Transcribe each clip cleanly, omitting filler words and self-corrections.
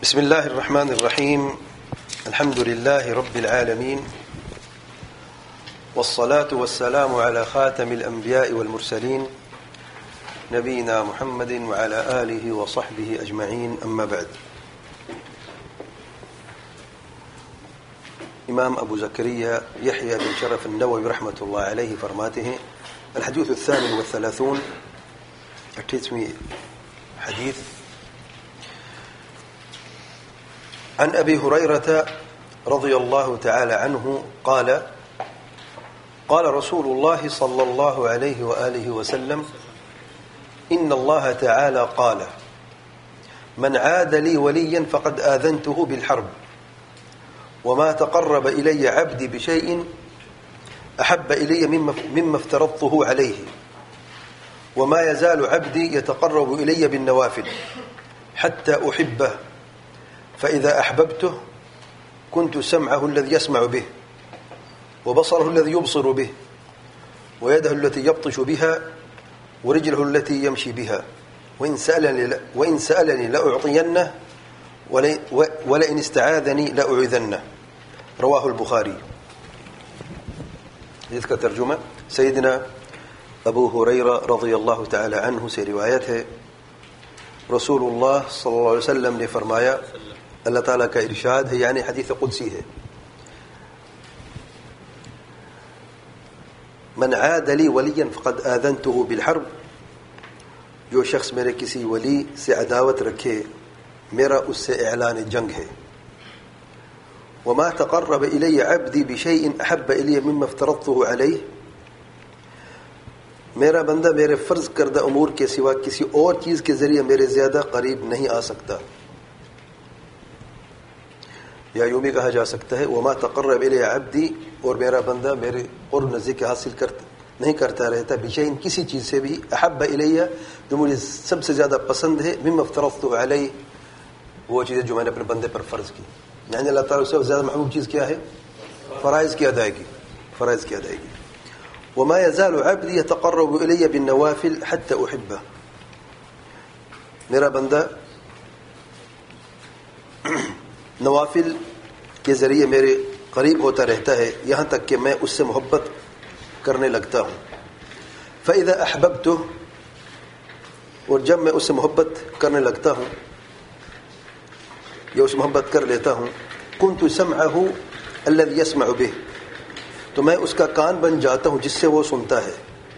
بسم الله الرحمن الرحيم. الحمد لله رب العالمين، والصلاة والسلام على خاتم الأنبياء والمرسلين نبينا محمد وعلى آله وصحبه أجمعين. أما بعد. امام ابو زكريا يحيى بن شرف النووي رحمة الله عليه فرماته الحديث 38 حديث عن أبي هريرة رضي الله تعالى عنه قال قال رسول الله صلى الله عليه وآله وسلم إن الله تعالى قال من عاد لي وليا فقد آذنته بالحرب وما تقرب إلي عبدي بشيء أحب إلي مما افترضته عليه وما يزال عبدي يتقرب إلي بالنوافل حتى أحبه فإذا أحببته كنت سمعه الذي يسمع به وبصره الذي يبصر به ويده التي يبطش بها ورجله التي يمشي بها وإن سألني لأعطينه ولئن استعاذني لأعيذنه. رواه البخاري. اس کا ترجمہ سیدنا ابو ہریرہ رضی اللہ تعالی عنہ سے روایت ہے، رسول اللہ صلی اللہ علیہ وسلم نے فرمایا، اللہ تعالیٰ کا ارشاد ہے، یعنی حدیث قدسی ہے، من عاد لی ولیا فقد آذنته بالحرب، جو شخص میرے کسی ولی سے عداوت رکھے میرا اس سے اعلان جنگ ہے. وما تقرب الی عبدی بشیء احب الی مما افترضته علیہ، میرا بندہ میرے فرض کردہ امور کے سوا کسی اور چیز کے ذریعے میرے زیادہ قریب نہیں آ سکتا. یا یوں بھی کہا جا سکتا ہے وما تقرب الی عبدی، اور میرا بندہ میرے قرب نزدیکی حاصل نہیں کرتا رہتا بشیء کسی چیز سے بھی احب الی جو مجھے سب سے زیادہ پسند ہے مما افترضته علیہ، وہ چیزیں جو میں نے اپنے بندے پر فرض کی. یعنی اللہ تعالیٰ سے زیادہ محبوب چیز کیا ہے؟ فرائض کی ادائیگی. فرائض کی ادائیگی. وما يزال عبدي يتقرب الي بالنوافل حتى احبه، میرا بندہ نوافل کے ذریعے میرے قریب ہوتا رہتا ہے یہاں تک کہ میں اس سے محبت کرنے لگتا ہوں. فاذا احببته، اور جب میں اس سے محبت کرنے لگتا ہوں یا اس محبت کر لیتا ہوں، كنت سمعه الذي يسمع به، تو میں اس کا کان بن جاتا ہوں جس سے وہ سنتا ہے.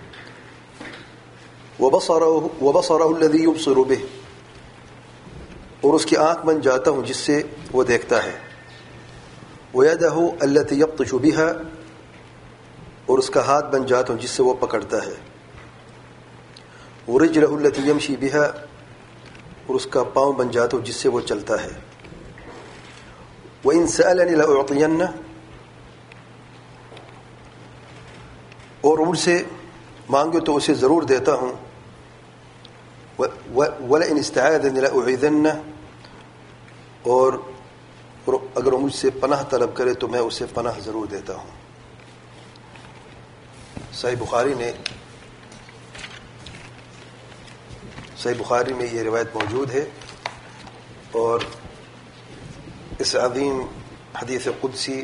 وبصره الذي يبصر به، اور اس کی آنکھ بن جاتا ہوں جس سے وہ دیکھتا ہے. ويده التي يبطش بها، اور اس کا ہاتھ بن جاتا ہوں جس سے وہ پکڑتا ہے. ورجله التي يمشي بها، اور اس کا پاؤں بن جاتا ہوں جس سے وہ چلتا ہے. وإن سألني لأعطينه، اور مجھ سے مانگے تو اسے ضرور دیتا ہوں. وَلَئِنِ اسْتَعَاذَنِي لَأُعِيذَنَّهُ، اور اگر وہ مجھ سے پناہ طلب کرے تو میں اسے پناہ ضرور دیتا ہوں. صحیح بخاری میں یہ روایت موجود ہے، اور اس عظیم حدیث قدسی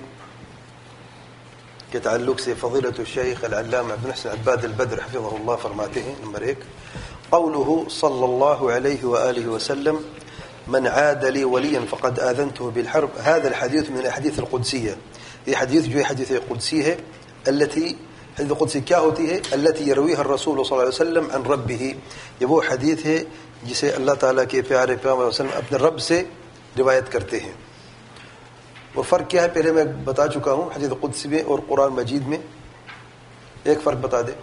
کے تعلق سے فضیلت الشیخ العلامہ ابن حسن عباد البدر حفظہ اللہ فرماتے ہیں، نمبر 1، قوله صلی اللہ علیہ وآلہ وسلم من عاد لي وليا فقد آذنته بالحرب، هذا الحديث من الأحاديث القدسية. یہ حدیث جو ہے حدیث قدسی ہے، حدیث قدسی کیا ہوتی ہے؟ التي يرويها الرسول صلی اللہ علیہ وسلم عن ربه، یہ وہ حدیث ہے جسے اللہ تعالیٰ کے پیارے پیغمبر صلی اللہ علیہ وسلم اپنے رب سے روایت کرتے ہیں. وہ فرق کیا ہے پہلے میں بتا چکا ہوں، حدیث قدسی میں اور قرآن مجید میں. ایک فرق بتا دیں.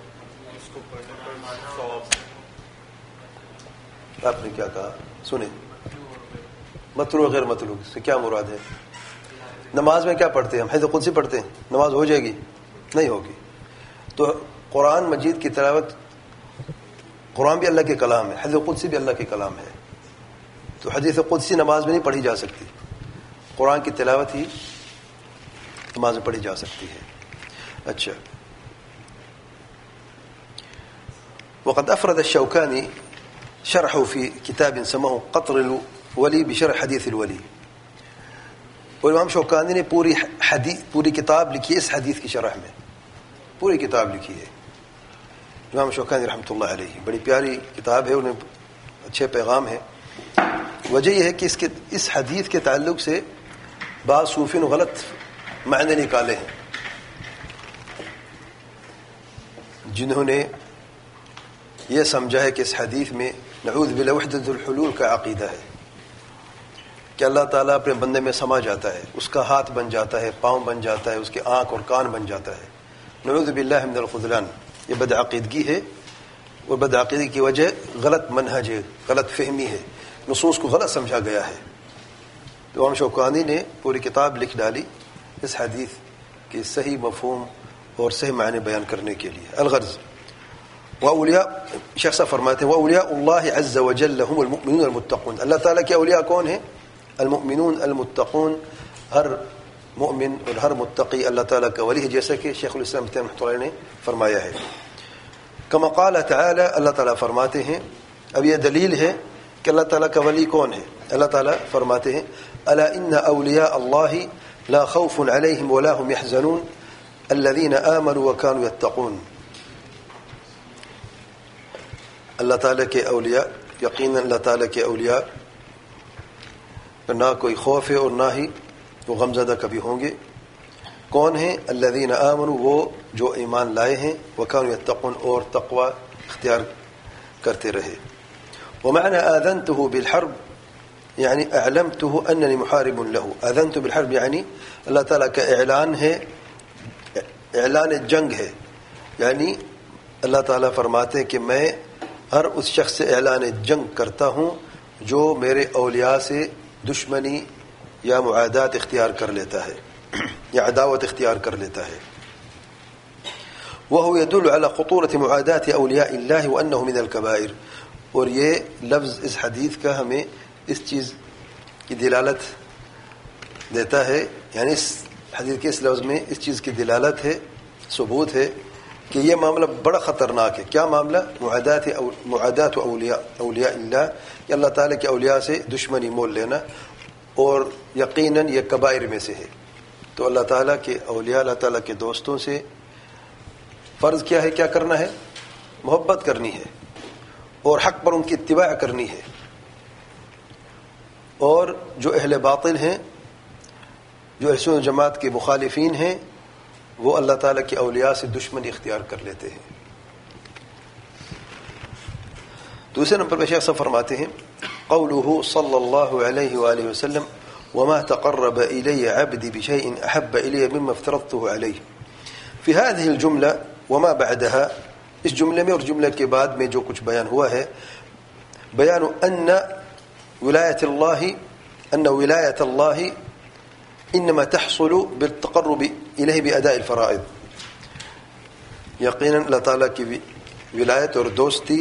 آپ نے کیا کہا؟ سنیں، مطلوع غیر مطلوع سے کیا مراد ہے؟ نماز میں کیا پڑھتے ہیں ہم؟ حدیث قدسی پڑھتے ہیں، نماز ہو جائے گی؟ نہیں ہوگی. تو قرآن مجید کی تلاوت، قرآن بھی اللہ کے کلام ہے، حدیث قدسی بھی اللہ کے کلام ہے. تو حدیث قدسی نماز میں نہیں پڑھی جا سکتی، قرآن کی تلاوت ہی نماز میں پڑھی جا سکتی ہے. اچھا، وقد أفرد الشوكاني شرحه في كتاب سماه ولی بشرح حدیث الولی. اور امام شوکانی نے پوری کتاب لکھی ہے اس حدیث کی شرح میں، پوری کتاب لکھی ہے امام شوکانی رحمۃ اللہ علیہ. بڑی پیاری کتاب ہے، انہیں اچھے پیغام ہے. وجہ یہ ہے کہ اس حدیث کے تعلق سے بعض صوفیوں نے غلط معنی نکالے ہیں، جنہوں نے یہ سمجھا ہے کہ اس حدیث میں نعوذ باللہ وحدۃ الحلول کا عقیدہ ہے کہ اللہ تعالیٰ اپنے بندے میں سما جاتا ہے، اس کا ہاتھ بن جاتا ہے، پاؤں بن جاتا ہے، اس کے آنکھ اور کان بن جاتا ہے. نعوذ باللہ من الخذلان. یہ بدعقیدگی ہے، اور بدعقیدگی کی وجہ غلط منہج ہے، غلط فہمی ہے، نصوص کو غلط سمجھا گیا ہے. تو امام شوکانی نے پوری کتاب لکھ ڈالی اس حدیث کے صحیح مفہوم اور صحیح معنی بیان کرنے کے لیے. الغرض واولیاء، شخص فرماتے ہیں واولیاء اللہ عز وجل هم المؤمنون المتقون. اللہ تعالیٰ کے اولیاء کون ہیں؟ المؤمنون المتقون. ہر مؤمن اور ہر متقی اللہ تعالیٰ کا ولی ہے، جیسا کہ شیخ الاسلام ابن تیمیہ رحمۃ اللہ نے فرمایا ہے. کما قال تعالی، اللہ تعالیٰ فرماتے ہیں. اب یہ دلیل ہے کہ اللہ تعالیٰ کا ولی کون ہے. اللہ تعالیٰ فرماتے ہیں الا ان اولیاء اللہ لا خوف علیہم ولا هم يحزنون الذین آمنوا وكانوا يتقون. اللہ تعالیٰ کے اولیاء، یقیناً اللہ تعالیٰ کے اولیاء نہ کوئی خوف ہے اور نہ ہی وہ غمزدہ کبھی ہوں گے. کون ہیں؟ الذین آمنوا، وہ جو ایمان لائے ہیں، وکانوا یتقون، اور تقوی اختیار کرتے رہے. ومعنى آذنته بالحرب یعنی اعلمته اننی محارب له. آذنت بالحرب یعنی اللہ تعالیٰ کا اعلان ہے، اعلان جنگ ہے. یعنی اللہ تعالیٰ فرماتے ہیں کہ میں ہر اس شخص سے اعلان جنگ کرتا ہوں جو میرے اولیاء سے دشمنی یا معادات اختیار کر لیتا ہے یا عداوت اختیار کر لیتا ہے. وهو يدل على خطورة معاداة أولياء الله وأنه من الكبائر. اور یہ لفظ اس حدیث کا ہمیں اس چیز کی دلالت دیتا ہے، یعنی اس حدیث کے اس لفظ میں اس چیز کی دلالت ہے، ثبوت ہے کہ یہ معاملہ بڑا خطرناک ہے. کیا معاملہ؟ معادات اولیاء اللہ، کہ اللہ تعالیٰ کے اولیاء سے دشمنی مول لینا، اور یقیناً یہ کبائر میں سے ہے. تو اللہ تعالیٰ کے اولیاء، اللہ تعالیٰ کے دوستوں سے فرض کیا ہے؟ کیا کرنا ہے؟ محبت کرنی ہے، اور حق پر ان کی اتباع کرنی ہے. اور جو اہل باطل ہیں، جو اہل سنت جماعت کے مخالفین ہیں، وہ اللہ تعالیٰ کے اولیاء سے دشمنی اختیار کر لیتے ہیں. دوسرے نمبر پہ شیخ صاحب فرماتے ہیں قوله صلی اللہ علیہ وآلہ وسلم وما تقرب إلي عبدي بشيء أحب إلي مما افترضته عليه. في هذه الجملة وما بعدها، اس جملے میں اور جملے کے بعد میں جو کچھ بیان ہوا ہے، بیان ان ولایت اللہ انما تحصل بالتقرب الیہ باداء الفرائض. یقیناً اللہ تعالیٰ کی ولایت اور دوستی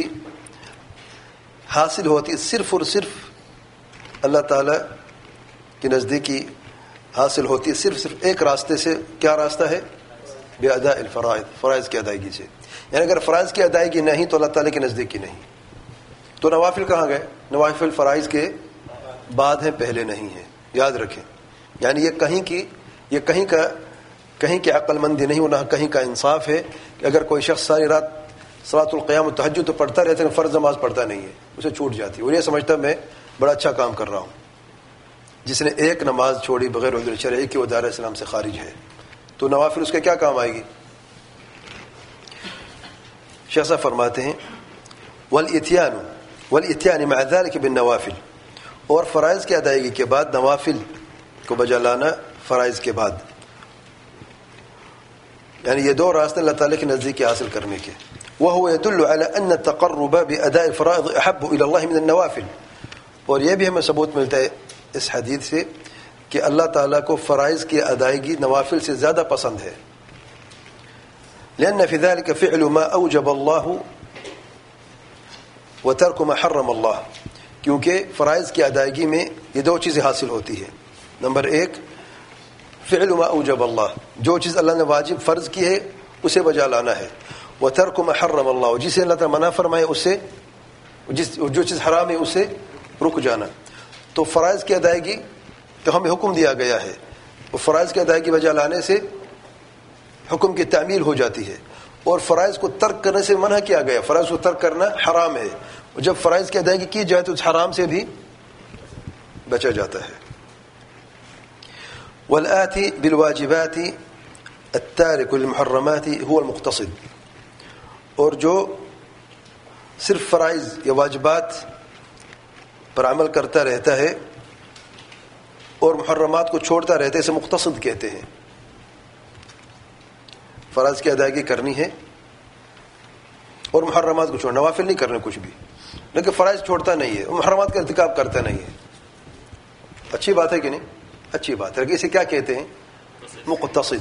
حاصل ہوتی صرف اور صرف اللہ تعالیٰ کی نزدیکی حاصل ہوتی ہے صرف ایک راستے سے. کیا راستہ ہے؟ باداء الفرائض، فرائض کی ادائیگی سے. یعنی اگر فرائض کی ادائیگی نہیں تو اللہ تعالیٰ کی نزدیکی نہیں. تو نوافل کہاں گئے؟ نوافل فرائض کے بعد ہیں، پہلے نہیں ہیں، یاد رکھیں. یعنی یہ کہیں کی عقل مندی نہیں، نہ کہیں کا انصاف ہے کہ اگر کوئی شخص ساری رات صلاۃ القیام و تہجد تو پڑھتا رہتا ہے، فرض نماز پڑھتا نہیں ہے، اسے چھوٹ جاتی ہے، اور یہ سمجھتا میں بڑا اچھا کام کر رہا ہوں. جس نے ایک نماز چھوڑی بغیر عذر شرعی کے، وہ دائرہ اسلام سے خارج ہے. تو نوافل اس کے کیا کام آئے گی؟ شیخ صاحب فرماتے ہیں والاتیان مع ذلك بالنوافل، اور فرائض کی ادائیگی کے بعد نوافل کو بجا لانا فرائض کے بعد. یعنی یہ دو راستے اللہ تعالیٰ کی نزدیکی حاصل کرنے کے. وهو يدل على ان التقرب باداء الفرائض احب الى الله من النوافل. اور یہ بھی ہمیں ثبوت ملتا ہے اس حدیث سے کہ اللہ تعالیٰ کو فرائض کی ادائیگی نوافل سے زیادہ پسند ہے. لأن في ذلك فعل ما أوجب الله وترك ما حرم الله. کیونکہ فرائض کی ادائیگی میں یہ دو چیزیں حاصل ہوتی ہیں. نمبر ایک، فعل ما اوجب اللہ، جو چیز اللہ نے واجب فرض کی ہے اسے بجا لانا ہے. وترک ما حرم اللہ، جسے اللہ تعالیٰ منع فرمائے اس سے، جو چیز حرام ہے اسے رک جانا. تو فرائض کی ادائیگی تو ہمیں حکم دیا گیا ہے، وہ فرائض کی ادائیگی بجا لانے سے حکم کی تعمیل ہو جاتی ہے، اور فرائض کو ترک کرنے سے منع کیا گیا، فرائض کو ترک کرنا حرام ہے، اور جب فرائض کی ادائیگی کی جائے تو اس حرام سے بھی بچا جاتا ہے۔ والآتی بالواجبات التارک للمحرمات هو المقتصد، اور جو صرف فرائض یا واجبات پر عمل کرتا رہتا ہے اور محرمات کو چھوڑتا رہتا ہے، اسے مقتصد کہتے ہیں۔ فرائض کی ادائیگی کرنی ہے اور محرمات کو چھوڑنا، نوافل نہیں کرنے کچھ بھی، لیکن فرائض چھوڑتا نہیں ہے اور محرمات کا ارتکاب کرتا نہیں ہے۔ اچھی بات ہے کہ نہیں؟ اچھی بات ہے، لیکن اسے کیا کہتے ہیں؟ مقتصد،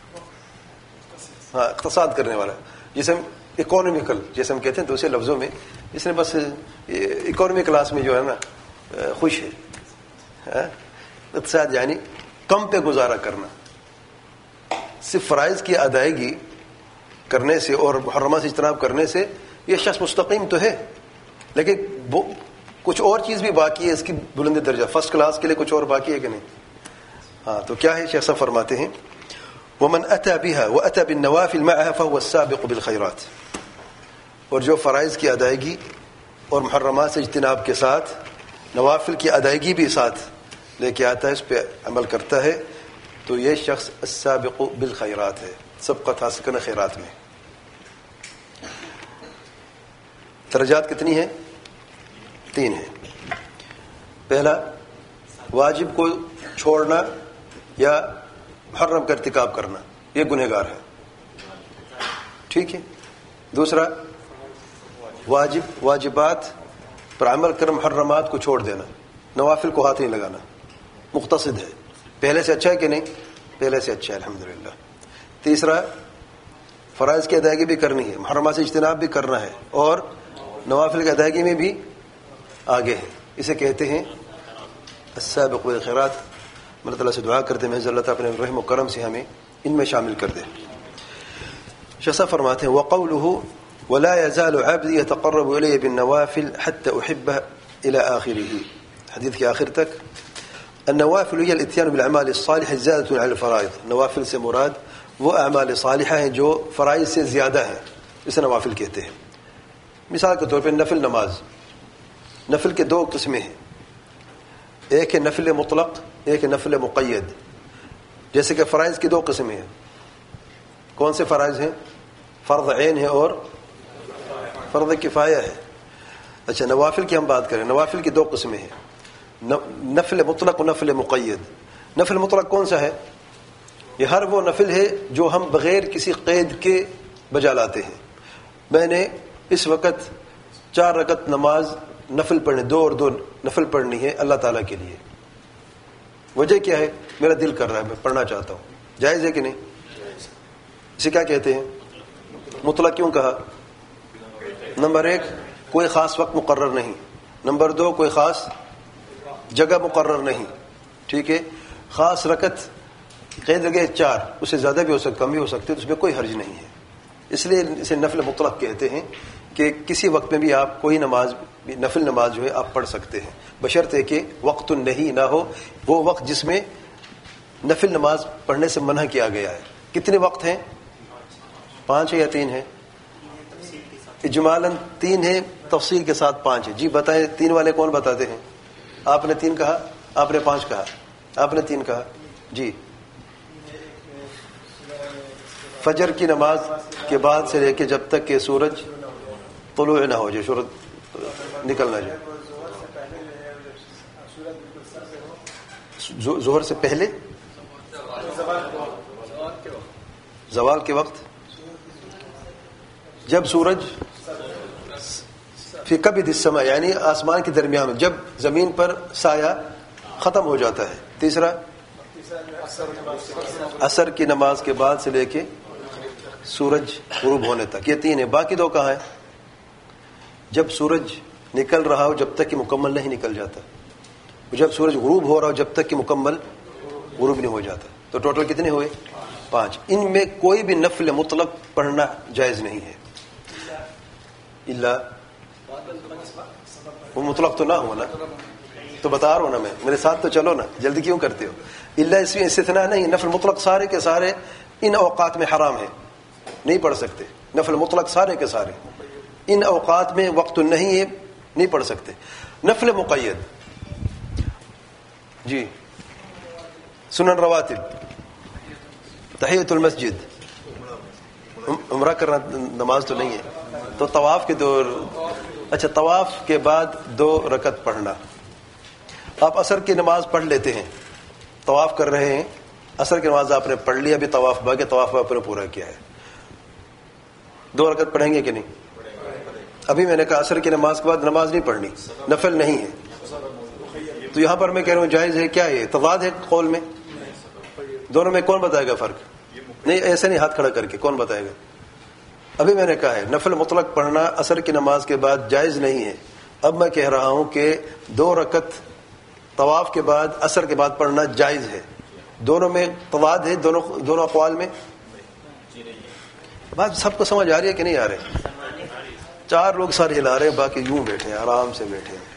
ہاں اقتصاد کرنے والا، جسے ہم اکانومیکل جیسے ہم کہتے ہیں دوسرے لفظوں میں، اس نے بس اکانومی کلاس میں جو ہے نا خوش ہے، اقتصاد یعنی کم پہ گزارا کرنا۔ صرف فرائض کی ادائیگی کرنے سے اور محرمات سے اجتناب کرنے سے یہ شخص مستقیم تو ہے، لیکن کچھ اور چیز بھی باقی ہے، اس کی بلند درجہ فرسٹ کلاس کے لیے کچھ اور باقی ہے کہ نہیں؟ ہاں تو کیا ہے؟ شیخ صاحب فرماتے ہیں وَمَنْ أَتَى بِهَا وَأَتَى بِالنَّوَافِلِ مَعَهَا فَهُوَ السَّابِقُ بِالْخَيْرَاتِ، اور جو فرائض کی ادائیگی اور محرمات سے اجتناب کے ساتھ نوافل کی ادائیگی بھی ساتھ لے کے آتا ہے، اس پہ عمل کرتا ہے، تو یہ شخص السابق بالخیرات ہے، سبقت حاصل کرنا خیرات میں۔ درجات کتنی ہیں؟ 3 ہیں۔ پہلا، واجب کو چھوڑنا یا محرم کا ارتکاب کرنا، یہ گنہگار ہے، ٹھیک ہے۔ دوسرا، واجبات پر عمل کر محرمات کو چھوڑ دینا، نوافل کو ہاتھ نہیں لگانا، مقتصد ہے۔ پہلے سے اچھا ہے کہ نہیں؟ پہلے سے اچھا ہے الحمدللہ۔ تیسرا، فرائض کی ادائیگی بھی کرنی ہے، محرمات سے اجتناب بھی کرنا ہے، اور نوافل کی ادائیگی میں بھی آگے ہے، اسے کہتے ہیں السابق بالخیرات۔ اللہ تعالیٰ سے دعا کرتے ہیں اللہ تعالیٰ اپنے رحم و کرم سے ہمیں ان میں شامل کر دے۔ شیخ صاحب فرماتے ہیں وَقَوْلُهُ وَلَا يَزَالُ عَبْدِي يَتَقَرَّبُ إِلَيَّ بِالنَّوَافِلِ حَتَّى أُحِبَّهُ إِلَى آخِرِهِ، حدیث کے آخر تک۔ النوافل هي الاتيان بالاعمال الصالحه زياده على الفرائض، نوافل سے مراد وہ اعمال صالحہ ہیں جو فرائض سے زیادہ ہیں، اسے نوافل کہتے ہیں۔ مثال کے طور پہ نفل نماز، نفل کے 2 قسمیں ہیں، ایک ہے نفل مطلق، ایک ہے نفل مقید۔ جیسے کہ فرائض کی 2 قسمیں ہیں، کون سے فرائض ہیں؟ فرض عین ہے اور فرض کفایہ ہے۔ اچھا، نوافل کی ہم بات کریں، نوافل کی 2 قسمیں ہیں، نفل مطلق و نفل مقید۔ نفل مطلق کون سا ہے؟ یہ ہر وہ نفل ہے جو ہم بغیر کسی قید کے بجا لاتے ہیں۔ میں نے اس وقت 4 رکعت نماز نفل پڑھنے، 2 اور 2 نفل پڑھنی ہے اللہ تعالیٰ کے لیے۔ وجہ کیا ہے؟ میرا دل کر رہا ہے، میں پڑھنا چاہتا ہوں، جائز ہے کہ نہیں؟ اسے کیا کہتے ہیں؟ مطلق کیوں کہا؟ نمبر 1، کوئی خاص وقت مقرر نہیں، نمبر 2، کوئی خاص جگہ مقرر نہیں، ٹھیک ہے۔ خاص رکعت قید لگے 4، اس سے زیادہ بھی ہو سکتا، کم بھی ہو سکتے، تو اس میں کوئی حرج نہیں ہے، اس لیے اسے نفل مطلق کہتے ہیں کہ کسی وقت میں بھی آپ کوئی نماز، نفل نماز جو ہے آپ پڑھ سکتے ہیں، بشرطے کہ وقت نہیں نہ ہو، وہ وقت جس میں نفل نماز پڑھنے سے منع کیا گیا ہے۔ کتنے وقت ہیں؟ 5 ہے یا 3 ہے؟ اجمالاً 3 ہے، تفصیل کے ساتھ 5 ہے۔ جی بتائیں، 3 والے کون بتاتے ہیں؟ آپ نے 3 کہا، آپ نے 5 کہا، آپ نے 3 کہا، جی۔ فجر کی نماز کے بعد سے لے کے جب تک کہ سورج طلوع نہ ہو جائے، سورج نکل نہ جائے، ظہر سے پہلے، زوال کے وقت، جب سورج فی کبد السماء یعنی آسمان کے درمیان میں، جب زمین پر سایہ ختم ہو جاتا ہے۔ تیسرا، عصر کی نماز کے بعد سے لے کے سورج غروب ہونے تک، یہ 3 ہے۔ باقی 2 کہاں ہیں؟ جب سورج نکل رہا ہو جب تک کہ مکمل نہیں نکل جاتا، جب سورج غروب ہو رہا ہو جب تک کہ مکمل غروب نہیں ہو جاتا، تو ٹوٹل کتنے ہوئے؟ 5۔ ان میں کوئی بھی نفل مطلق پڑھنا جائز نہیں ہے، الا وہ مطلق تو نہ ہونا، تو بتا رہا ہوں نا میں، میرے ساتھ تو چلو نا، جلدی کیوں کرتے ہو؟ الا اس میں استثناء نہیں، نفل مطلق سارے کے سارے ان اوقات میں حرام ہے، نہیں پڑھ سکتے. نفل مطلق سارے کے سارے ان اوقات میں وقت نہیں ہے، نہیں پڑھ سکتے. نفل مقید، جی سنن رواتب، تحیۃ المسجد، عمرہ کرنا نماز تو نہیں ہے، تو طواف کے 2، اچھا طواف کے بعد 2 رکعت پڑھنا. آپ عصر کی نماز پڑھ لیتے ہیں، طواف کر رہے ہیں، عصر کی نماز آپ نے پڑھ لی، ابھی طواف باقی، طواف آپ نے پورا کیا ہے، 2 رکعت پڑھیں گے کہ نہیں؟ ابھی میں نے کہا عصر کی نماز کے بعد نماز نہیں پڑھنی، نفل نہیں ہے. تو یہاں پر میں کہہ رہا ہوں جائز ہے، کیا ہے تضاد ہے قول میں؟ دونوں میں کون بتائے گا فرق؟ نہیں ایسے نہیں ہاتھ کھڑا کر کے، کون بتائے گا؟ ابھی میں نے کہا ہے نفل مطلق پڑھنا عصر کی نماز کے بعد جائز نہیں ہے. اب میں کہہ رہا ہوں کہ 2 رکعت طواف کے بعد عصر کے بعد پڑھنا جائز ہے. دونوں میں تضاد ہے، دونوں اقوال میں. بات سب کو سمجھ آ رہی ہے کہ نہیں آ رہے؟ 4 لوگ سارے ہلا رہے ہیں، باقی یوں بیٹھے ہیں، آرام سے بیٹھے ہیں.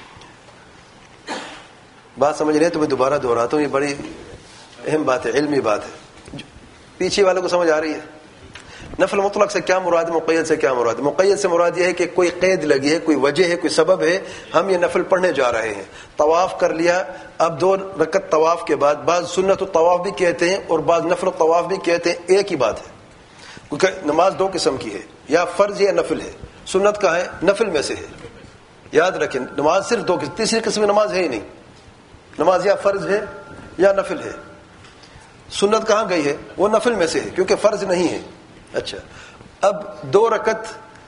بات سمجھ رہے ہیں تو میں دوبارہ دہراتا ہوں، یہ بڑی اہم بات ہے، علمی بات ہے. پیچھے والوں کو سمجھ آ رہی ہے؟ نفل مطلق سے کیا مراد ہے، مقید سے کیا مراد ہے؟ مقید سے مراد یہ ہے کہ کوئی قید لگی ہے، کوئی وجہ ہے، کوئی سبب ہے، ہم یہ نفل پڑھنے جا رہے ہیں. طواف کر لیا، اب 2 رکعت طواف کے بعد، بعض سنت الطواف بھی کہتے ہیں اور بعض نفل الطواف بھی کہتے ہیں، ایک ہی بات ہے. کیونکہ نماز 2 قسم کی ہے، یا فرض یا نفل ہے. سنت کا ہے، نفل میں سے ہے. یاد رکھیں نماز صرف 2 قسم، تیسری قسم نماز ہے ہی نہیں. نماز یا فرض ہے یا نفل ہے. سنت کہاں گئی ہے؟ وہ نفل میں سے ہے کیونکہ فرض نہیں ہے. اچھا اب 2 رکعت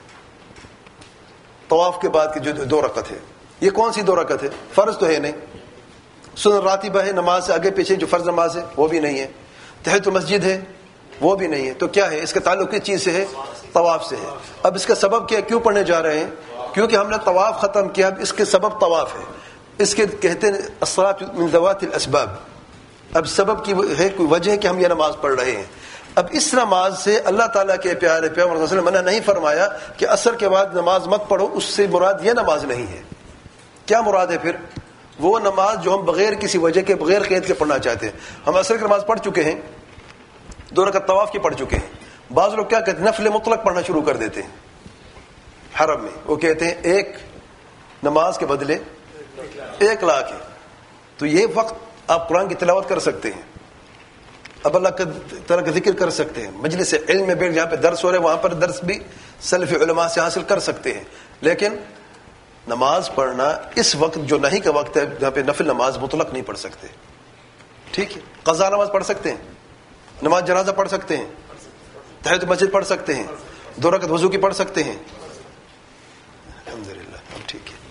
طواف کے بعد کی جو 2 رکعت ہے، یہ کون سی 2 رکعت ہے؟ فرض تو ہے نہیں. سنن راتبہ ہے، نماز سے آگے پیچھے جو فرض نماز ہے وہ بھی نہیں ہے. تحیۃ المسجد ہے وہ بھی نہیں ہے. تو کیا ہے اس کا تعلق کس چیز سے ہے؟ طواف سے ہے. اب اس کا سبب کیا، کیوں پڑھنے جا رہے ہیں؟ کیونکہ ہم نے طواف ختم کیا، اب اس کے سبب طواف ہے. اس کے کہتے ہیں الصلاۃ من ذوات الاسباب. اب سبب کی ہے، کوئی وجہ ہے کہ ہم یہ نماز پڑھ رہے ہیں. اب اس نماز سے اللہ تعالیٰ کے پیارے پیغمبر صلی اللہ علیہ وسلم منع نہیں فرمایا کہ عصر کے بعد نماز مت پڑھو، اس سے مراد یہ نماز نہیں ہے. کیا مراد ہے پھر؟ وہ نماز جو ہم بغیر کسی وجہ کے، بغیر قید کے پڑھنا چاہتے ہیں. ہم عصر کی نماز پڑھ چکے ہیں، 2 رکعت طواف کی پڑھ چکے ہیں. بعض لوگ کیا کہتے ہیں، نفل مطلق پڑھنا شروع کر دیتے ہیں حرم میں. وہ کہتے ہیں 1 نماز کے بدلے 1 لاکھ ہے. تو یہ وقت آپ قرآن کی تلاوت کر سکتے ہیں، اب اللہ تعالیٰ کا ذکر کر سکتے ہیں، مجلس علم میں بیٹھ جہاں پہ درس ہو رہے وہاں پر درس بھی سلف علماء سے حاصل کر سکتے ہیں. لیکن نماز پڑھنا اس وقت جو نہیں کا وقت ہے جہاں پہ نفل نماز مطلق نہیں پڑھ سکتے. ٹھیک ہے، قضا نماز پڑھ سکتے ہیں، نماز جنازہ پڑھ سکتے ہیں، تحیۃ مسجد پڑھ سکتے ہیں، 2 رکعت وضو کی پڑھ سکتے ہیں. الحمدللہ ٹھیک ہے.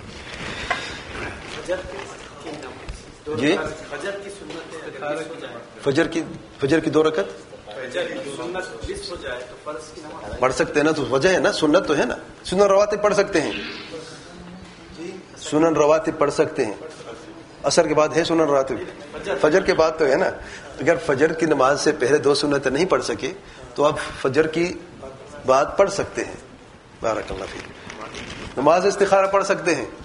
جی فجر کی 2 رکعت پڑھ سکتے ہیں نا، تو وجہ ہے نا، سنت تو ہے نا. سنن رواتب پڑھ سکتے ہیں، سنن رواتب پڑھ سکتے ہیں. عصر کے بعد ہے سنن رواتب، فجر کے بعد تو ہے نا. اگر فجر کی نماز سے پہلے 2 سنت نہیں پڑھ سکے تو آپ فجر کی بعد پڑھ سکتے ہیں. بارک اللہ فیک. نماز استخارہ پڑھ سکتے ہیں،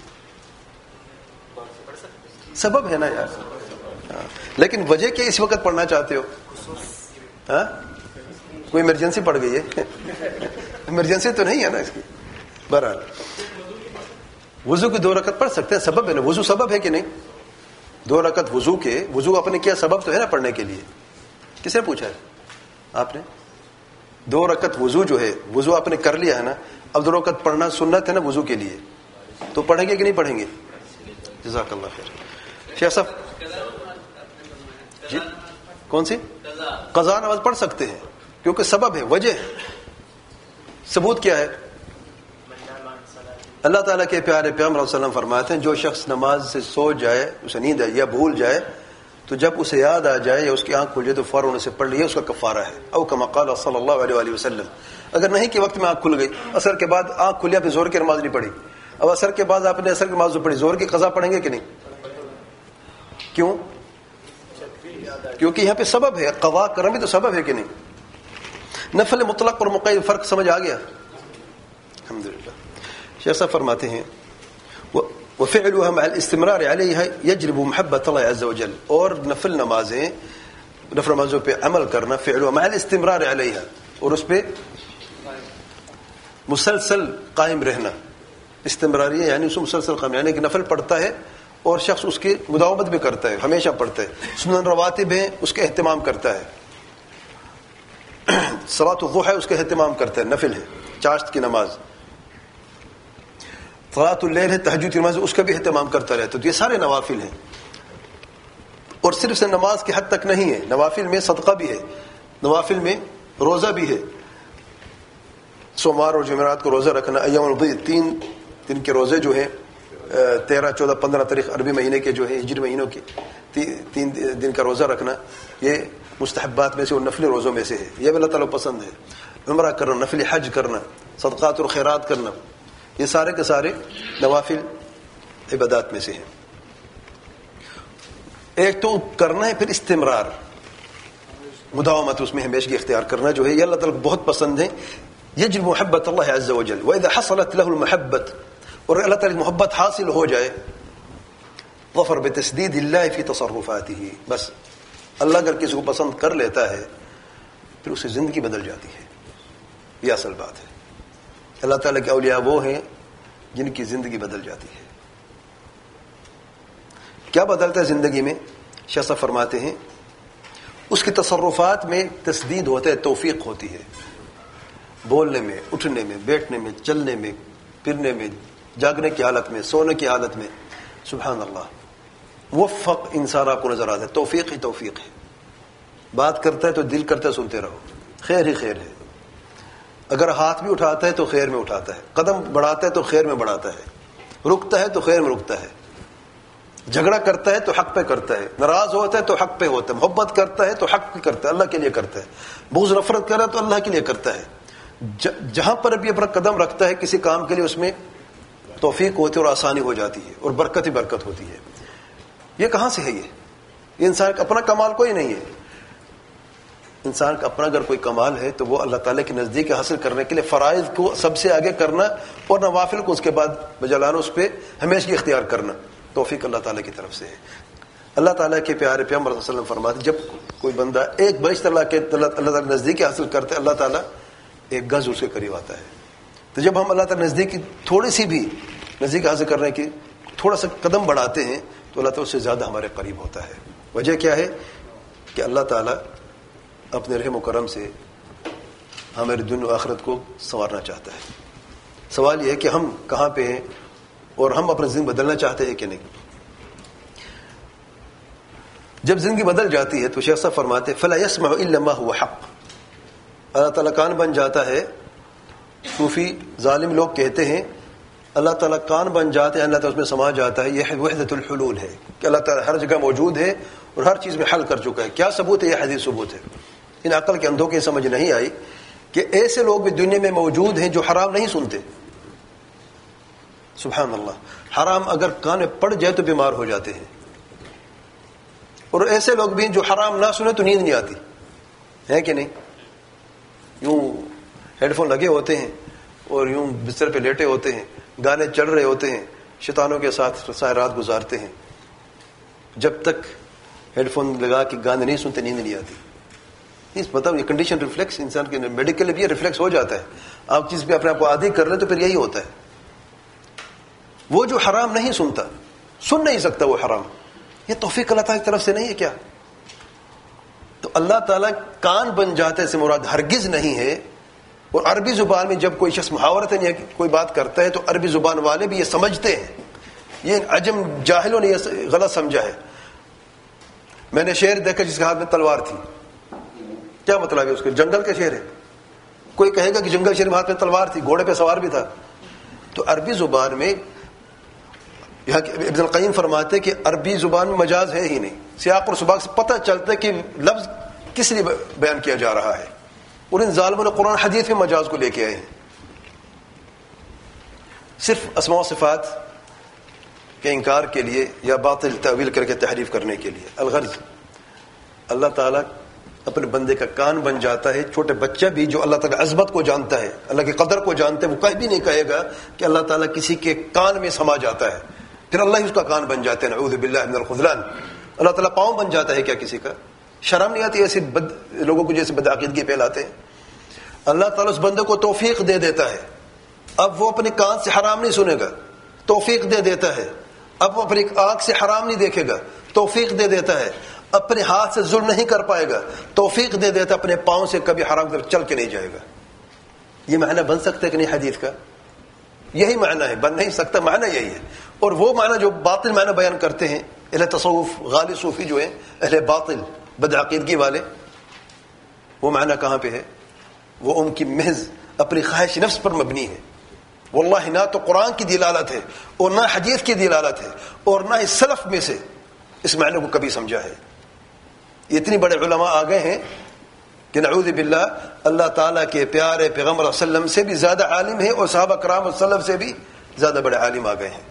سبب ہے نا یار. لیکن وجہ کیا اس وقت پڑھنا چاہتے ہو؟ ہاں کوئی ایمرجنسی پڑ گئی ہے؟ ایمرجنسی تو نہیں ہے نا اس کی. بہرحال وضو کی 2 رکعت پڑھ سکتے ہیں، سبب ہے نا. وضو سبب ہے کہ نہیں؟ 2 رکعت وضو کے، وضو اپنے کیا سبب تو ہے نا پڑھنے کے لیے. کس نے پوچھا ہے آپ نے؟ 2 رکعت وضو جو ہے، وضو آپ نے کر لیا ہے نا، اب 2 رکعت پڑھنا سنت ہے نا وضو کے لیے، تو پڑھیں گے کہ نہیں پڑھیں گے؟ جزاک اللہ خیر. شیخ صاحب جی کون سی؟ قضا نماز پڑھ سکتے ہیں کیونکہ سبب ہے، وجہ ہے. ثبوت کیا ہے؟ اللہ تعالیٰ کے پیارے پیغمبر صلی اللہ علیہ وسلم فرماتے ہیں جو شخص نماز سے سو جائے، اسے نیند آئے یا بھول جائے، تو جب اسے یاد آ جائے یا اس کی آنکھ کھل جائے تو فوراً اسے پڑھ لیے، اس کا کفارہ ہے. او کما قال صلی اللہ علیہ وآلہ وسلم. اگر نہیں کہ وقت میں آنکھ کھل گئی، عصر کے بعد آنکھ کھلی، پھر زور کی نماز نہیں پڑھی، اب عصر کے بعد آپ نے عصر کی نماز پڑھی، زور کی قضا پڑھیں گے کہ نہیں؟ کیوں؟ کیونکہ یہاں پہ سبب ہے، قضا کرنا بھی تو سبب ہے کہ نہیں. نفل مطلق اور مقید فرق سمجھ آ گیا؟ الحمدللہ. شیخ صاحب فرماتے ہیں وفعلها مع الاستمرار عليها يجلب محبة الله عز وجل. اور نفل نمازوں پہ عمل کرنا فعلها مع الاستمرار عليها اور اس پہ مسلسل قائم رہنا. استمراریہ یعنی اس مسلسل قائم یعنی کہ نفل پڑھتا ہے اور شخص اس کی مداومت بھی کرتا ہے, ہمیشہ پڑھتا ہے. سنن رواتب ہیں اس کا اہتمام کرتا ہے, صلاۃ الضحیٰ اس کا اہتمام کرتا ہے, نفل ہے, چاشت کی نماز. صلاۃ اللیل ہے, تہجد کی نماز, اس کا بھی اہتمام کرتا رہتا ہے. تو یہ سارے نوافل ہیں. اور صرف سے نماز کی حد تک نہیں ہے, نوافل میں صدقہ بھی ہے, نوافل میں روزہ بھی ہے. سوموار اور جمعرات کو روزہ رکھنا, ایام البیض 3 دن کے روزے جو ہیں 13, 14, 15 تاریخ عربی مہینے کے جو ہے ہجری مہینوں کے 3 دن کا روزہ رکھنا, یہ مستحبات میں سے اور نفلی روزوں میں سے ہے. یہ بھی اللہ تعالیٰ پسند ہے. عمرہ کرنا, نفلی حج کرنا, صدقات اور خیرات کرنا, یہ سارے کے سارے نوافل عبادات میں سے ہیں. ایک تو کرنا ہے, پھر استمرار, مداومت, اس میں ہمیشگی اختیار کرنا جو ہے یہ اللہ تعالیٰ کو بہت پسند ہے. یجب محبت اللہ عز وجل وإذا حصلت له المحبت, اور اللہ تعالیٰ کی محبت حاصل ہو جائے, ظفر بتسدید اللہ فی تصرفاته, بس اللہ اگر کسی کو پسند کر لیتا ہے پھر اس کی زندگی بدل جاتی ہے. یہ اصل بات ہے. اللہ تعالیٰ کے اولیاء وہ ہیں جن کی زندگی بدل جاتی ہے. کیا بدلتا ہے زندگی میں؟ شاہ صاحب فرماتے ہیں اس کے تصرفات میں تسدید ہوتا ہے, توفیق ہوتی ہے, بولنے میں, اٹھنے میں, بیٹھنے میں, چلنے میں, پھرنے میں, جاگنے کی حالت میں, سونے کی حالت میں. سبحان اللہ, وفق انسان آپ کو نظر آتا ہے. توفیق ہی توفیق ہے. بات کرتا ہے تو دل کرتا ہے سنتے رہو, خیر ہی خیر ہے. اگر ہاتھ بھی اٹھاتا ہے تو خیر میں اٹھاتا ہے, قدم بڑھاتا ہے تو خیر میں بڑھاتا ہے, رکتا ہے تو خیر میں رکتا ہے, جھگڑا کرتا ہے تو حق پہ کرتا ہے, ناراض ہوتا ہے تو حق پہ ہوتا ہے, محبت کرتا ہے تو حق پہ کرتا ہے, اللہ کے لیے کرتا ہے, بغض نفرت کر رہا ہے تو اللہ کے لیے کرتا ہے. جہاں پر بھی اپنا قدم رکھتا ہے کسی کام کے لیے اس میں توفیق ہوتی ہے اور آسانی ہو جاتی ہے اور برکت ہی برکت ہوتی ہے. یہ کہاں سے ہے؟ یہ انسان کا اپنا کمال کوئی نہیں ہے. انسان کا اپنا اگر کوئی کمال ہے تو وہ اللہ تعالیٰ کے نزدیک حاصل کرنے کے لیے فرائض کو سب سے آگے کرنا اور نوافل کو اس کے بعد بجلانا, اس پہ ہمیشہ اختیار کرنا. توفیق اللہ تعالیٰ کی طرف سے ہے. اللہ تعالیٰ کے پیارے پیغمبر صلی اللہ علیہ وسلم فرماتے جب کوئی بندہ ایک برشت اللہ تعالیٰ نزدیک حاصل کرتے اللہ تعالیٰ ایک گز اس کے قریب آتا ہے. تو جب ہم اللہ تعالیٰ نزدیک تھوڑی سی بھی نزدیک حاصل کرنے کی تھوڑا سا قدم بڑھاتے ہیں تو اللہ تعالیٰ اس سے زیادہ ہمارے قریب ہوتا ہے. وجہ کیا ہے کہ اللہ تعالیٰ اپنے رحم و کرم سے ہماری دنیا و آخرت کو سنوارنا چاہتا ہے. سوال یہ ہے کہ ہم کہاں پہ ہیں اور ہم اپنی زندگی بدلنا چاہتے ہیں کہ نہیں. جب زندگی بدل جاتی ہے تو شیخ صاحب فرماتے فلا يسمع الا ما هو حق, اللہ تعالیٰ کان بن جاتا ہے. صوفی ظالم لوگ کہتے ہیں اللہ تعالیٰ کان بن جاتے ہیں, اللہ تعالیٰ اس میں سما جاتا ہے. یہ وحدت الحلول ہے کہ اللہ تعالیٰ ہر جگہ موجود ہے اور ہر چیز میں حل کر چکا ہے. کیا ثبوت ہے؟ یہ حدیث ثبوت ہے. ان عقل کے اندھوں کی سمجھ نہیں آئی کہ ایسے لوگ بھی دنیا میں موجود ہیں جو حرام نہیں سنتے. سبحان اللہ, حرام اگر کان میں پڑ جائے تو بیمار ہو جاتے ہیں. اور ایسے لوگ بھی جو حرام نہ سنے تو نیند نہیں آتی ہے کہ نہیں. یوں ہیڈ فون لگے ہوتے ہیں اور یوں بستر پہ لیٹے ہوتے ہیں, گانے چل رہے ہوتے ہیں, شیطانوں کے ساتھ ساری رات گزارتے ہیں. جب تک ہیڈ فون لگا کے گانے نہیں سنتے نیند نہیں آتی. مطلب یہ کنڈیشن ریفلیکس انسان کے میڈیکل بھی ریفلیکس ہو جاتا ہے. آپ چیز پہ اپنے آپ کو عادی کر رہے تو پھر یہی ہوتا ہے. وہ جو حرام نہیں سنتا, سن نہیں سکتا وہ حرام, یہ توفیق اللہ تعالیٰ کی طرف سے نہیں ہے کیا؟ تو اللہ تعالیٰ کان بن جاتے سے مراد ہرگز نہیں ہے. اور عربی زبان میں جب کوئی شخص محاورتاً یا کوئی بات کرتا ہے تو عربی زبان والے بھی یہ سمجھتے ہیں. یہ عجم جاہلوں نے یہ غلط سمجھا ہے. میں نے شیر دیکھا جس کے ہاتھ میں تلوار تھی. کیا مطلب ہے اس کے؟ جنگل کا شیر ہے. کوئی کہے گا کہ جنگل شیر میں ہاتھ میں تلوار تھی, گھوڑے پہ سوار بھی تھا. تو عربی زبان میں یہاں ابن القیم فرماتے کہ عربی زبان میں مجاز ہے ہی نہیں. سیاق اور سباق سے پتہ چلتا ہے کہ لفظ کس لیے بیان کیا جا رہا ہے. اور ان ظالموں نے قرآن حدیث میں مجاز کو لے کے آئے ہیں صرف اسماء و صفات کے انکار کے لیے یا باطل تعویل کر کے تحریف کرنے کے لیے. الغرض اللہ تعالیٰ اپنے بندے کا کان بن جاتا ہے. چھوٹے بچہ بھی جو اللہ تعالیٰ عظمت کو جانتا ہے, اللہ کی قدر کو جانتا ہے, وہ کہیں بھی نہیں کہے گا کہ اللہ تعالیٰ کسی کے کان میں سما جاتا ہے. پھر اللہ ہی اس کا کان بن جاتے ہیں. نعوذ باللہ من الخذلان. اللہ تعالیٰ پاؤں بن جاتا ہے کیا کسی کا؟ شرم نہیں آتی ایسے لوگوں کو جیسے بدعقیدگی پھیلاتے ہیں؟ اللہ تعالیٰ اس بندے کو توفیق دے دیتا ہے. اب وہ اپنے کان سے حرام نہیں سنے گا, توفیق دے دیتا ہے. اب وہ اپنی آنکھ سے حرام نہیں دیکھے گا, توفیق دے دیتا ہے. اپنے ہاتھ سے ظلم نہیں کر پائے گا, توفیق دے دیتا. اپنے پاؤں سے کبھی حرام کر چل کے نہیں جائے گا. یہ معنی بن سکتا ہے کہ نہیں حدیث کا؟ یہی معنی ہے, بن نہیں سکتا, معنی یہی ہے. اور وہ معنی جو باطل معنی بیان کرتے ہیں اہل تصوف, غالی صوفی جو ہیں, اہل باطل بدعقیدگی والے, وہ معنی کہاں پہ ہے؟ وہ ان کی محض اپنی خواہش نفس پر مبنی ہے. واللہ نہ تو قرآن کی دلالت ہے اور نہ حدیث کی دلالت ہے اور نہ اس سلف میں سے اس معنی کو کبھی سمجھا ہے. اتنی بڑے علماء آ گئے ہیں کہ نعوذ باللہ اللہ تعالیٰ کے پیارے پیغمبر صلی اللہ علیہ وسلم سے بھی زیادہ عالم ہے اور صحابہ کرام صلی اللہ علیہ وسلم سے بھی زیادہ بڑے عالم آ گئے ہیں.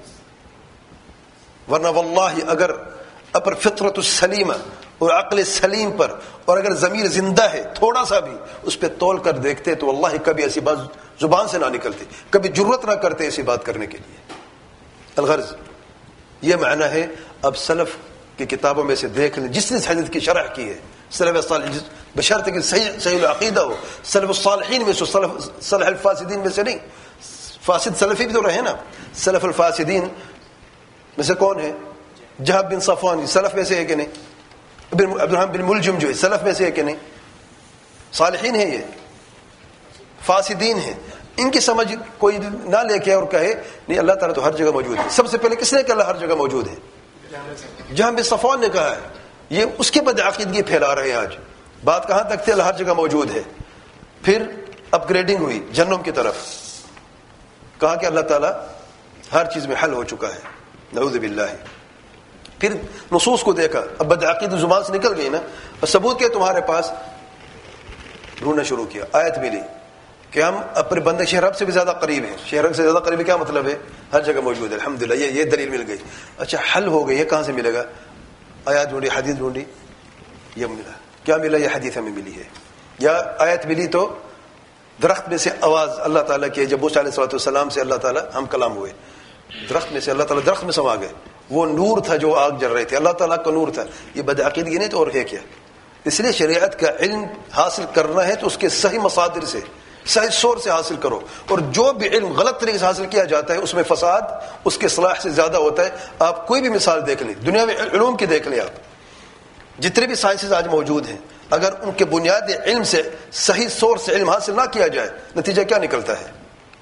ورنہ واللہ اگر اپر فطرت السلیمہ اور عقل سلیم پر, اور اگر ضمیر زندہ ہے تھوڑا سا بھی, اس پہ تول کر دیکھتے تو واللہ کبھی ایسی بات زبان سے نہ نکلتی, کبھی جرت نہ کرتے ایسی بات کرنے کے لیے. الغرض یہ معنی ہے. اب سلف کی کتابوں میں سے دیکھ لیں جس نے حدیث کی شرح کی ہے, سلف صالح, بشرط کہ صحیح العقیدہ ہو. سلف الصالحین میں سے, صلح الفاسدین میں سے نہیں. فاسد سلفی بھی تو رہے نا. سلف الفاسدین میں سے کون ہے؟ جہب بن صفوان سلف میں سے ہے کہ نہیں؟ عبد الرحمن بن ملجم جو ہے سلف میں سے ہے کہ نہیں؟ صالحین ہیں یہ, فاسدین ہیں. ان کی سمجھ کوئی نہ لے کے اور کہے نہیں اللہ تعالیٰ تو ہر جگہ موجود ہے. سب سے پہلے کس نے کہا اللہ ہر جگہ موجود ہے؟ جہب بن صفوان نے کہا ہے. یہ اس کے بدعقیدگی پھیلا رہے ہیں آج. بات کہاں تک تھی؟ اللہ ہر جگہ موجود ہے. پھر اپ گریڈنگ ہوئی جنم کی طرف, کہا کہ اللہ تعالیٰ ہر چیز میں حل ہو چکا ہے. نعوذ باللہ. پھر نصوص کو دیکھا, اب بدعقید زبان سے نکل گئی نا, اور ثبوت کے تمہارے پاس ڈھونڈنا شروع کیا. آیت ملی کہ ہم اپنے بندے شہر سے بھی زیادہ قریب ہیں. شہر سے زیادہ قریب کیا مطلب ہے؟ ہر جگہ موجود ہے. الحمدللہ یہ دلیل مل گئی. اچھا حل ہو گئی, یہ کہاں سے ملے گا؟ آیات ڈھونڈی, حدیث ڈھونڈی, یہ ملا. کیا ملا؟ یہ حدیث ہمیں ملی ہے. یا آیت ملی تو درخت میں سے آواز اللہ تعالیٰ کی, جب موسیٰ علیہ السلام سے اللہ تعالیٰ ہم کلام ہوئے, درخت میں سے اللہ تعالیٰ درخت میں سما گئے. وہ نور تھا جو آگ جل رہی تھی, اللہ تعالیٰ کا نور تھا. یہ بدعقیدگی نہیں تو اور ہے کیا؟ اس لیے شریعت کا علم حاصل کرنا ہے تو اس کے صحیح مصادر سے, صحیح سورس سے حاصل کرو. اور جو بھی علم غلط طریقے سے حاصل کیا جاتا ہے اس میں فساد اس کے اصلاح سے زیادہ ہوتا ہے. آپ کوئی بھی مثال دیکھ لیں, دنیا میں علوم کی دیکھ لیں, آپ جتنے بھی سائنسز آج موجود ہیں, اگر ان کے بنیادی علم سے صحیح سورس سے علم حاصل نہ کیا جائے, نتیجہ کیا نکلتا ہے؟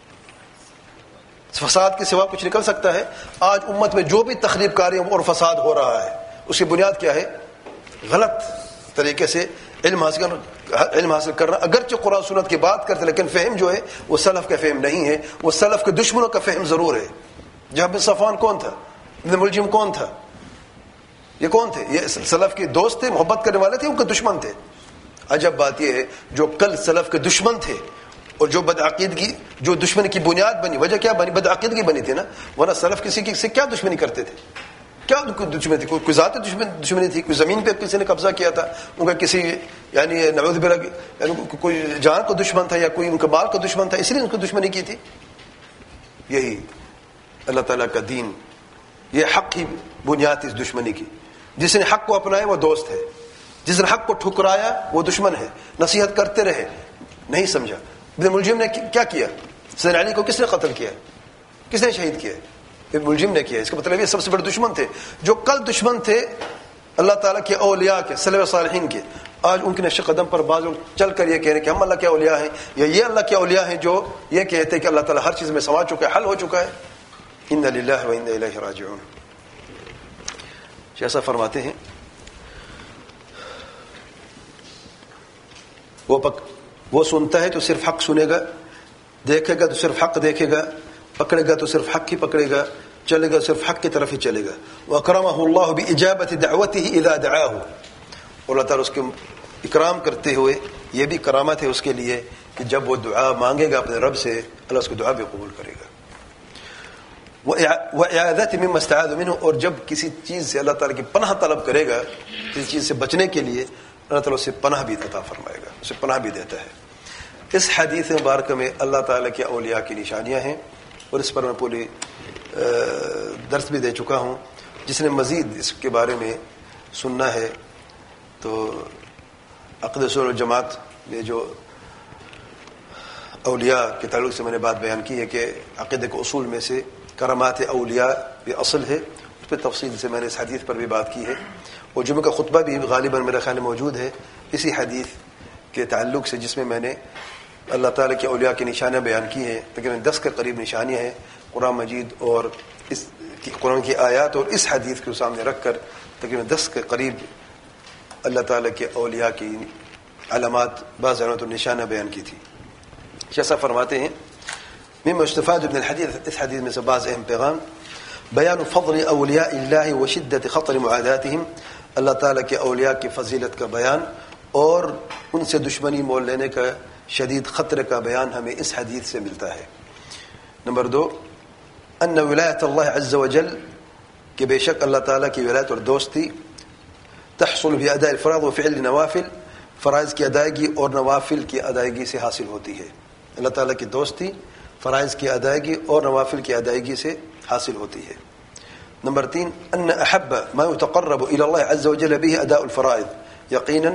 فساد کے سوا کچھ نکل سکتا ہے؟ آج امت میں جو بھی تخریب کاری اور فساد ہو رہا ہے اس کی بنیاد کیا ہے؟ غلط طریقے سے علم حاصل کرنا. اگرچہ قرآن سنت کی بات کرتے لیکن فہم جو ہے وہ سلف کا فہم نہیں ہے, وہ سلف کے دشمنوں کا فہم ضرور ہے. جہب بن صفوان کون تھا؟ ابن ملجم کون تھا؟ یہ کون تھے؟ یہ سلف کے دوست تھے, محبت کرنے والے تھے, ان کے دشمن تھے. عجب بات یہ ہے جو کل سلف کے دشمن تھے اور جو بدعقیدگی, جو دشمنی کی بنیاد بنی, وجہ کیا بنی؟ بدعقیدگی بنی تھی نا. ورنہ سلف کسی کی سے کیا دشمنی کرتے تھے؟ کیا دشمنی تھی؟ کوئی ذاتی دشمنی تھی؟ کوئی زمین پہ کسی نے قبضہ کیا تھا ان کا, کسی یعنی نعوذ باللہ یعنی کوئی جان کو دشمن تھا یا کوئی ان کا مال کا دشمن تھا, اس لیے ان کو دشمنی کی تھی؟ یہی اللہ تعالیٰ کا دین, یہ حق ہی بنیاد تھی اس دشمنی کی. جس نے حق کو اپنایا وہ دوست ہے, جس نے حق کو ٹھکرایا وہ دشمن ہے. نصیحت کرتے رہے, نہیں سمجھا. ابن ملجم نے کیا کیا؟ سیدنا علی کو کس نے قتل کیا؟ کس نے شہید کیا؟ ابن ملجم نے کیا. اس کا مطلب یہ سب سے بڑے دشمن تھے. جو کل دشمن تھے اللہ تعالیٰ کے اولیاء کے, سلف صالحین کے, آج ان کے نقش قدم پر بعض لوگ چل کر یہ کہہ رہے ہیں کہ ہم اللہ کے اولیاء ہیں, یا یہ اللہ کے اولیاء ہیں جو یہ کہتے ہیں کہ اللہ تعالیٰ ہر چیز میں سما چکا ہے, حل ہو چکا ہے. انا للہ و انا الیہ راجعون. جیسا فرماتے ہیں وہ سنتا ہے تو صرف حق سنے گا, دیکھے گا تو صرف حق دیکھے گا, پکڑے گا تو صرف حق ہی پکڑے گا, چلے گا صرف حق کی طرف ہی چلے گا. وَأَكْرَمَهُ اللَّهُ بِإِجَابَةِ دَعْوَتِهِ إِذَا دَعَاهُ. اللہ تعالیٰ اس کے اکرام کرتے ہوئے یہ بھی کرامت ہے اس کے لیے کہ جب وہ دعا مانگے گا اپنے رب سے اللہ اس کو دعا بھی قبول کرے گا. وَإِعَاذَةِ مِمَّا اسْتَعَاذَ مِنْهُ, اور جب کسی چیز سے اللہ تعالیٰ کی پناہ طلب کرے گا, کسی چیز سے بچنے کے لیے اللہ تعالیٰ اسے پناہ بھی عطا فرمائے گا, اسے پناہ بھی دیتا ہے. اس حدیث مبارکہ میں اللہ تعالیٰ کے اولیاء کی نشانیاں ہیں, اور اس پر میں پوری درس بھی دے چکا ہوں. جس نے مزید اس کے بارے میں سننا ہے تو عقد اصول الجماعت میں جو اولیاء کے تعلق سے میں نے بات بیان کی ہے کہ عقیدے کے اصول میں سے کرامات اولیاء بھی اصل ہے. اس پہ تفصیل سے میں نے اس حدیث پر بھی بات کی ہے اور جمعہ کا خطبہ بھی غالباً میرے خیال میں موجود ہے اسی حدیث کے تعلق سے جس میں میں نے اللہ تعالیٰ کے اولیاء کی نشانیاں بیان کی ہیں. تقریباً 10 کے قریب نشانیاں ہیں قرآن مجید اور اس قرآن کی آیات اور اس حدیث کو سامنے رکھ کر تقریباً 10 کے قریب اللہ تعالیٰ کے اولیاء کی علامات بعض علامات اور نشانیاں بیان کی تھی. جیسا فرماتے ہیں مما استفاد ابن الحدیث, اس حدیث میں سے بعض اہم پیغام بیان فضل اولیاء اللہ و شدت خطر معاداتهم, اللہ تعالیٰ کے اولیاء کی فضیلت کا بیان اور ان سے دشمنی مول لینے کا شدید خطرے کا بیان ہمیں اس حدیث سے ملتا ہے. نمبر 2 ان ولایت اللہ عز وجل کہ بے شک اللہ تعالیٰ کی ولایت اور دوستی تحصل باداء الفرائض و فعل نوافل, فرائض کی ادائیگی اور نوافل کی ادائیگی سے حاصل ہوتی ہے. اللہ تعالیٰ کی دوستی فرائض کی ادائیگی اور نوافل کی ادائیگی سے حاصل ہوتی ہے. نمبر 3 ان احب ما يتقرب الى الله عز وجل به اداء الفرائض, یقینا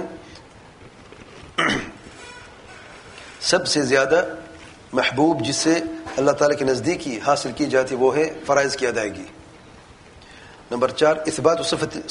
سب سے زیادہ محبوب جس سے اللہ تعالیٰ کی نزدیکی حاصل کی جاتی وہ ہے فرائض کی ادائیگی. نمبر 4 اثبات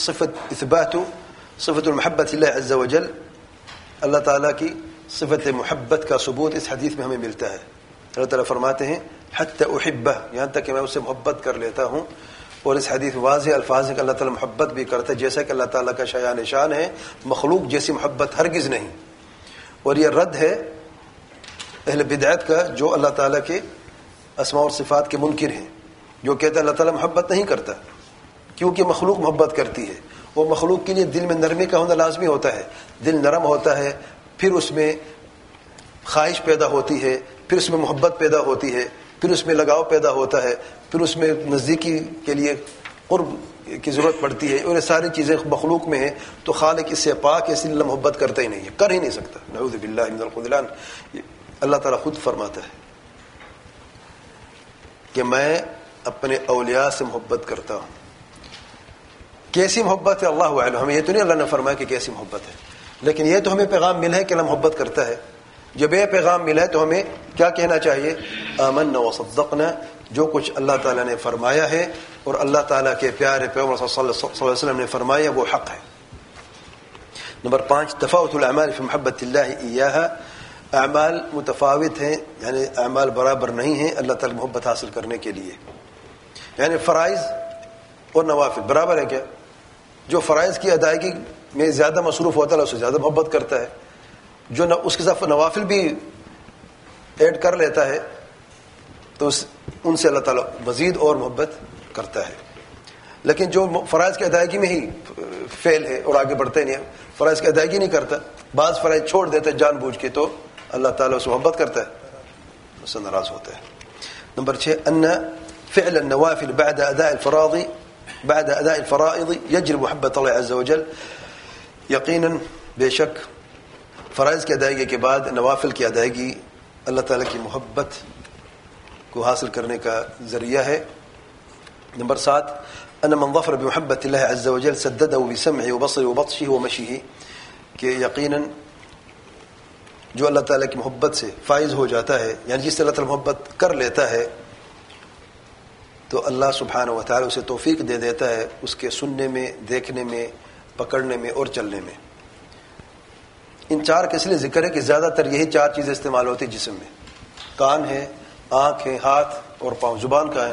صفت المحبت اللہ عز وجل, اللہ تعالیٰ کی صفت محبت کا ثبوت اس حدیث میں ہمیں ملتا ہے. اللہ تعالیٰ فرماتے ہیں حتی احبہ, یہاں تک کہ میں اس سے محبت کر لیتا ہوں. اور اس حدیث واضح الفاظ ہے کہ اللہ تعالیٰ محبت بھی کرتا ہے جیسا کہ اللہ تعالیٰ کا شایان شان ہے, مخلوق جیسی محبت ہرگز نہیں. اور یہ رد ہے اہل بدعت کا جو اللہ تعالیٰ کے اسماء اور صفات کے منکر ہیں, جو کہتے ہیں اللہ تعالیٰ محبت نہیں کرتا کیونکہ مخلوق محبت کرتی ہے. وہ مخلوق کے لیے دل میں نرمی کا ہونا لازمی ہوتا ہے, دل نرم ہوتا ہے, پھر اس میں خواہش پیدا ہوتی ہے, پھر اس میں محبت پیدا ہوتی ہے, پھر اس میں لگاؤ پیدا ہوتا ہے, پھر اس میں نزدیکی کے لیے قرب کی ضرورت پڑتی ہے. اور یہ ساری چیزیں مخلوق میں ہیں تو خالق اس سے پاک ہے, اس لیے محبت کرتا ہی نہیں ہے, کر ہی نہیں سکتا. نعوذ باللہ من الخذلان. اللہ تعالیٰ خود فرماتا ہے کہ میں اپنے اولیاء سے محبت کرتا ہوں. کیسی محبت ہے اللہ اعلم, ہمیں یہ تو نہیں اللہ نے فرمایا کہ کیسی محبت ہے, لیکن یہ تو ہمیں پیغام ملا ہے کہ اللہ محبت کرتا ہے. جب یہ پیغام ملا ہے تو ہمیں کیا کہنا چاہیے؟ آمنا وصدقنا, جو کچھ اللہ تعالیٰ نے فرمایا ہے اور اللہ تعالیٰ کے پیارے پیغمبر صلی اللہ علیہ وسلم نے فرمایا وہ حق ہے. نمبر 5 تفاوت الاعمال فی محبت اللہ ایاہا, اعمال متفاوت ہیں یعنی اعمال برابر نہیں ہیں اللہ تعالیٰ محبت حاصل کرنے کے لیے. یعنی فرائض اور نوافل برابر ہے کیا؟ جو فرائض کی ادائیگی میں زیادہ مصروف ہوتا ہے اس سے زیادہ محبت کرتا ہے, جو اس کے ساتھ نوافل بھی ایڈ کر لیتا ہے تو ان سے اللہ تعالیٰ مزید اور محبت کرتا ہے. لیکن جو فرائض کی ادائیگی میں ہی فیل ہے اور آگے بڑھتے نہیں, فرائض کی ادائیگی نہیں کرتا, بعض فرائض چھوڑ دیتا ہے جان بوجھ کے, تو اللہ تعالیٰ اس سے محبت کرتا ہے, اس سے ناراض ہوتا ہے. نمبر 6 ان فعل النوافل بعد اداء الفرائض يجلب محبت اللہ عز وجل, یقیناً بے شک فرائض کی ادائیگی کے بعد نوافل کی ادائیگی اللہ تعالیٰ کی محبت کو حاصل کرنے کا ذریعہ ہے. نمبر 7 ان من ظفر بمحبت اللہ عز وجل سدده بسمعه وبصره وبطشه ومشيه, کہ یقیناً جو اللہ تعالیٰ کی محبت سے فائز ہو جاتا ہے, یعنی جس سے اللہ تعالیٰ محبت کر لیتا ہے تو اللہ سبحانہ و تعالیٰ اسے توفیق دے دیتا ہے اس کے سننے میں, دیکھنے میں, پکڑنے میں اور چلنے میں. ان 4 کے اس لیے ذکر ہے کہ زیادہ تر یہی 4 چیزیں استعمال ہوتی جسم میں, کان ہے, آنکھ ہے, ہاتھ اور پاؤں. زبان کہاں ہے؟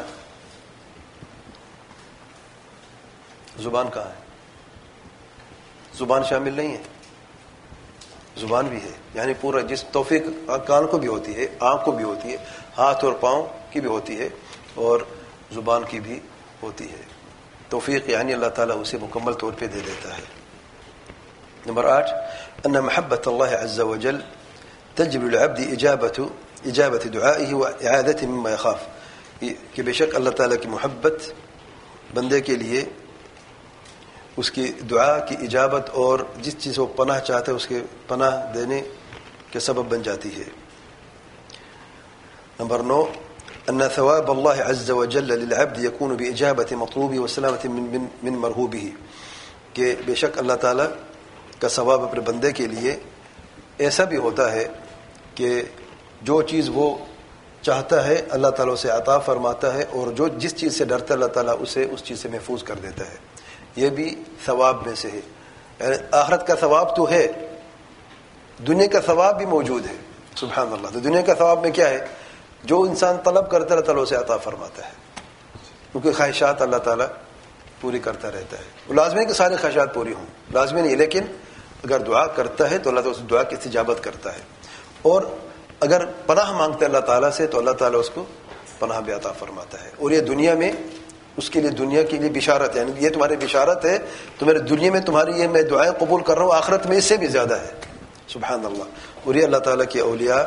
زبان کہاں ہے؟ زبان شامل نہیں ہے, زبان بھی ہے, یعنی پورا جس توفیق کان کو بھی ہوتی ہے, آنکھ کو بھی ہوتی ہے, ہاتھ اور پاؤں کی بھی ہوتی ہے اور زبان کی بھی ہوتی ہے. توفیق یعنی اللہ تعالیٰ اسے مکمل طور پہ دے دیتا ہے. نمبر 8 ان محبت اللہ عز وجل تجب للعبد اجابت دعائه واعادته مما يخاف, کہ بے شک اللہ تعالیٰ کی محبت بندے کے لیے اس کی دعا کی اجابت اور جس چیز کو پناہ چاہتا ہے اس کے پناہ دینے کے سبب بن جاتی ہے. نمبر 9 أن ثواب الله عز وجل للعبد يكون بإجابة مطلوبه وسلامة من مرهوبه کہ بے شک اللہ تعالیٰ کا ثواب اپنے بندے کے لیے ایسا بھی ہوتا ہے کہ جو چیز وہ چاہتا ہے اللہ تعالیٰ اسے عطا فرماتا ہے، اور جو جس چیز سے ڈرتا ہے اللہ تعالیٰ اسے اس چیز سے محفوظ کر دیتا ہے. یہ بھی ثواب میں سے ہے. یعنی آخرت کا ثواب تو ہے، دنیا کا ثواب بھی موجود ہے. سبحان اللہ. تو دنیا کا ثواب میں کیا ہے؟ جو انسان طلب کرتا ہے اللہ تعالیٰ اسے عطا فرماتا ہے، کیونکہ خواہشات اللہ تعالیٰ پوری کرتا رہتا ہے. وہ لازمی کہ سارے خواہشات پوری ہوں، لازمی نہیں، لیکن اگر دعا کرتا ہے تو اللہ تعالیٰ اس دعا کی استجابت کرتا ہے. اور اگر پناہ مانگتا ہے اللہ تعالیٰ سے تو اللہ تعالیٰ اس کو پناہ بھی عطا فرماتا ہے. اور یہ دنیا میں اس کے لیے، دنیا کے لیے بشارت ہے، یعنی یہ تمہاری بشارت ہے، تمہارے دنیا میں تمہاری یہ میں دعائیں قبول کر رہا ہوں، آخرت میں اس سے بھی زیادہ ہے. سبحان اللہ. اور یہ اللہ تعالیٰ کے اولیاء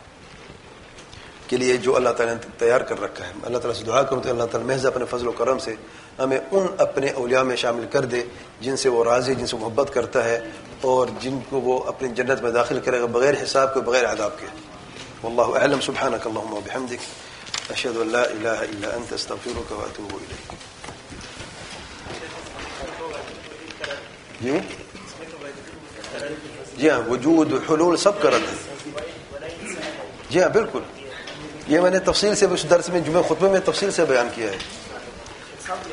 کے لیے جو اللہ تعالیٰ نے تیار کر رکھا ہے. اللہ تعالیٰ سے دعا کروں تو اللہ تعالیٰ محض اپنے فضل و کرم سے ہمیں ان اپنے اولیاء میں شامل کر دے جن سے وہ راضی، جن سے محبت کرتا ہے، اور جن کو وہ اپنی جنت میں داخل کرے گا بغیر حساب کے، بغیر عذاب کے. واللہ اعلم. سبحانک اللہم و بحمدک، اشہد ان لا الہ الا انت، استغفرک و اتوب الیک. جی ہاں، وجود حلول سب کا رد ہے. جی ہاں بالکل، یہ میں نے تفصیل سے اس درس میں، جمعہ خطبے میں تفصیل سے بیان کیا ہے.